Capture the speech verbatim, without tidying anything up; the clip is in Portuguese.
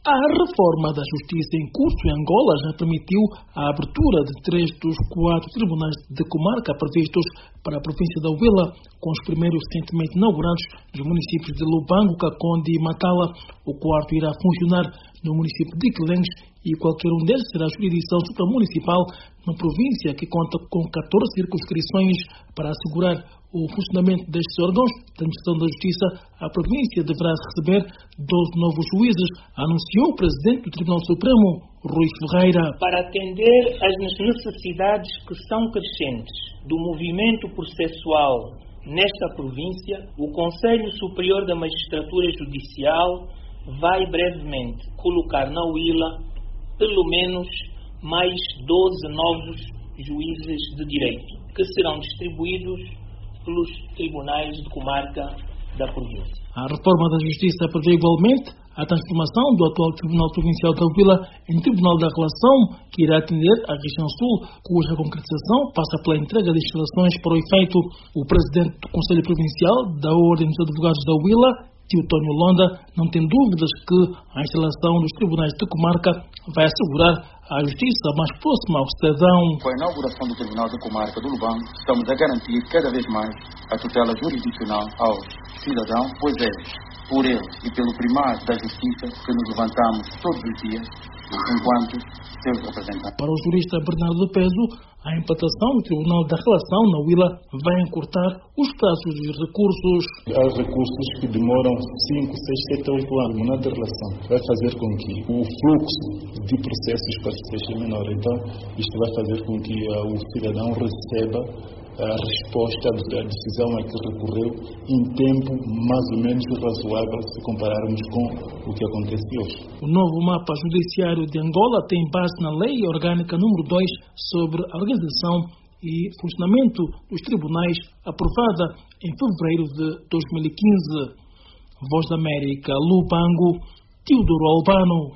A reforma da justiça em curso em Angola já permitiu a abertura de três dos quatro tribunais de comarca previstos para a província da Huila, com os primeiros recentemente inaugurados nos municípios de Lubango, Caconde e Matala. O quarto irá funcionar no município de Quelengues e qualquer um deles será jurisdição supramunicipal na província, que conta com catorze circunscrições. Para assegurar o funcionamento destes órgãos da administração da justiça, a província deverá receber doze novos juízes, anunciou o presidente do Tribunal Supremo, Rui Ferreira. Para atender às necessidades que são crescentes do movimento processual nesta província, o Conselho Superior da Magistratura Judicial vai brevemente colocar na Huila pelo menos mais doze novos juízes de direito, que serão distribuídos pelos tribunais de comarca da província. A reforma da Justiça prevê igualmente a transformação do atual Tribunal Provincial da Huila em Tribunal da Relação, que irá atender a região sul, cuja concretização passa pela entrega de instalações para o efeito. O presidente do Conselho Provincial da Ordem dos Advogados da Huila, Teotónio Londa, não tem dúvidas que a instalação dos tribunais de comarca vai assegurar a justiça mais próxima ao cidadão. Com a inauguração do Tribunal de Comarca do Lubango, estamos a garantir cada vez mais a tutela jurisdicional aos cidadãos, pois é por eles e pelo primado da justiça que nos levantamos todos os dias, enquanto seus representantes. Para o jurista Bernardo Peso, a implantação do Tribunal da Relação na Huila vai encurtar os prazos dos recursos. Há recursos que demoram cinco, seis, sete, oito anos. Na de relação vai fazer com que o fluxo de processos seja menor. Então, isto vai fazer com que uh, o cidadão receba a resposta da decisão a que recorreu em tempo mais ou menos razoável se compararmos com o que acontece hoje. O novo mapa judiciário de Angola tem base na Lei Orgânica número dois sobre a organização e funcionamento dos tribunais, aprovada em fevereiro de dois mil e quinze. Voz da América, Lubango, Teodoro Albano.